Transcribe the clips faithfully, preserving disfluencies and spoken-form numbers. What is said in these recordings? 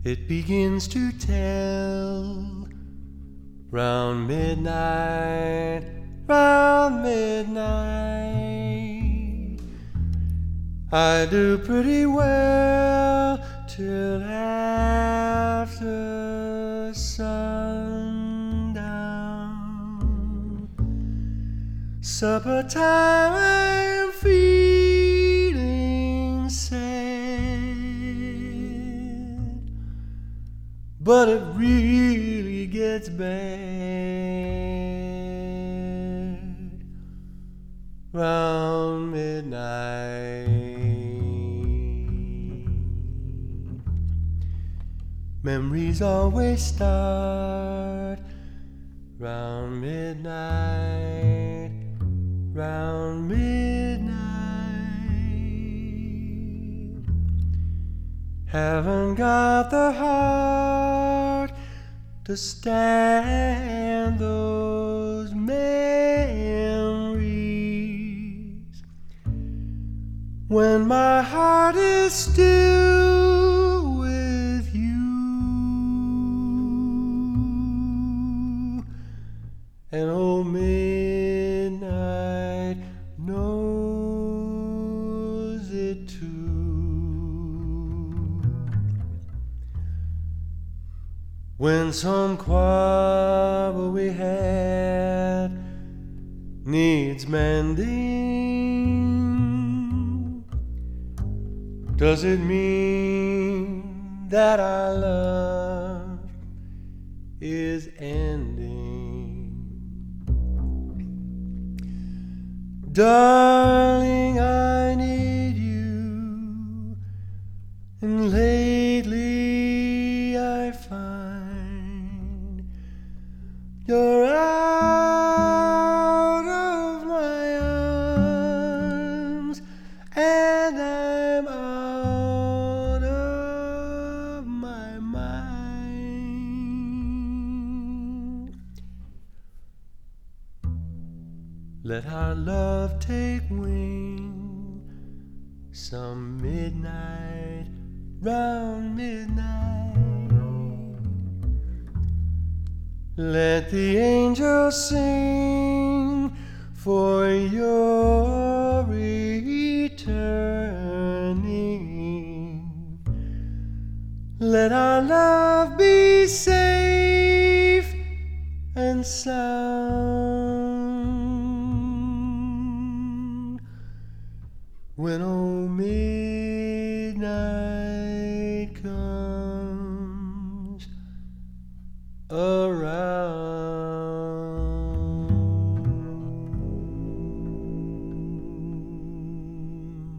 It begins to tell round midnight, round midnight. I do pretty well till after sundown. Supper time, I'm feeling sad, but it really gets bad round midnight. Memories always start round midnight, round midnight. Haven't got the heart to stand those memories when my heart is still with you. And old midnight knows it too. When some quarrel we had needs mending, does it mean that our love is ending? Darling, I need you, and lately I find you're out of my arms, and I'm out of my mind. Let our love take wing some midnight, round midnight. Let the angels sing for your returning. Let our love be safe and sound when old midnight comes around.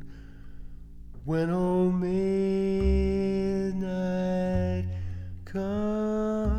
When old midnight comes